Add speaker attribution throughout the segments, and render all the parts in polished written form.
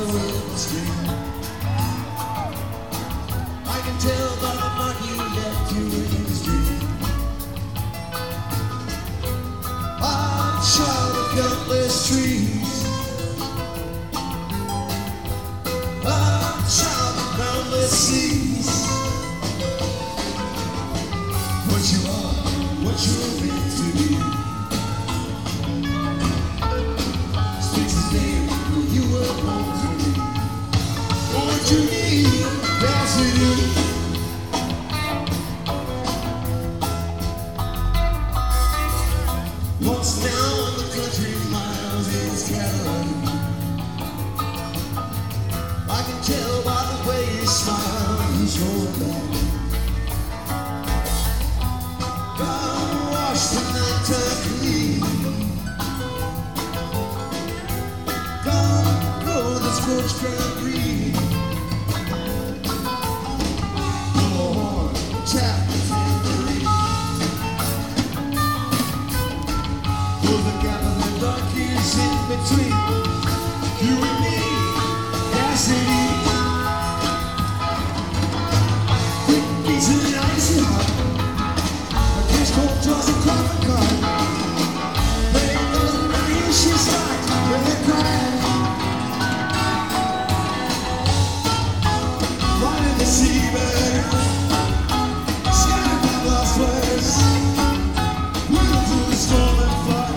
Speaker 1: in the street. I can tell by the mark you left you in the street. I've shot of countless trees. I've shot of boundless seas. What you are, what you're meant to be. Spaces there where you were born to be. What you need, that's it is. Once down the country, miles in Carolina. I can tell by the way you smile, he's rolling back. God wash the night time clean. God grow the scorched ground green. Blow a horn, tap the tambourine. Pull the gap of the dark years in between. You and me, that's it. Quick beats of the icy heart. A cash cold draws a coffin card. They know the money she's like when they cry. Right in the seabed. Sky above lost words. Wheel through the storm and flood.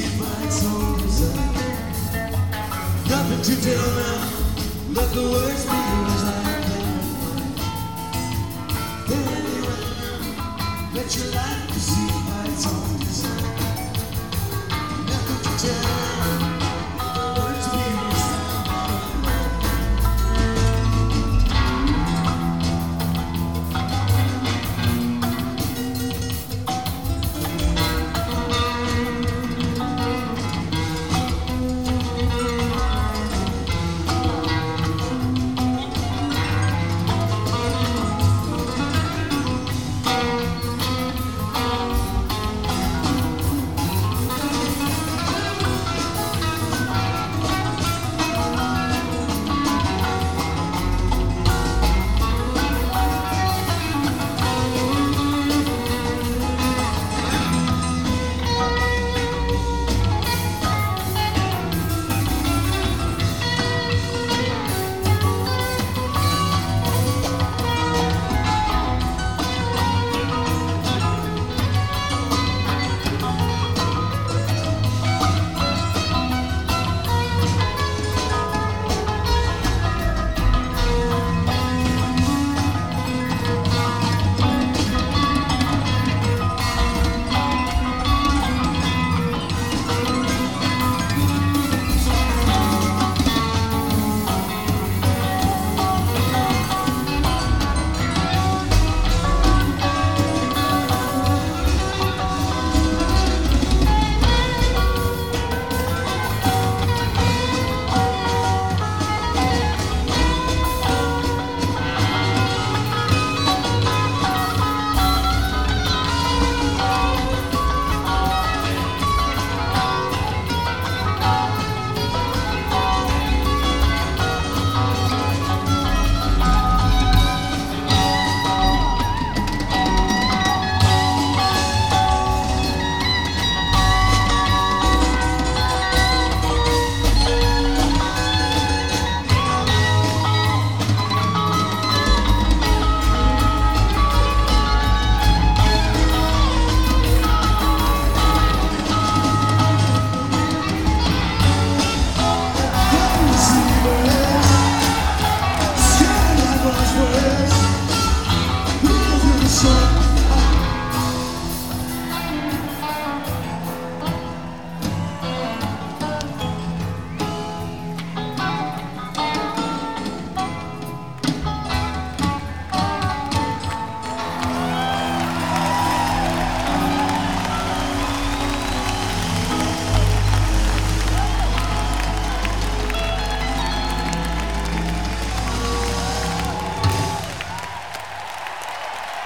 Speaker 1: Nothing to tell now, let the words be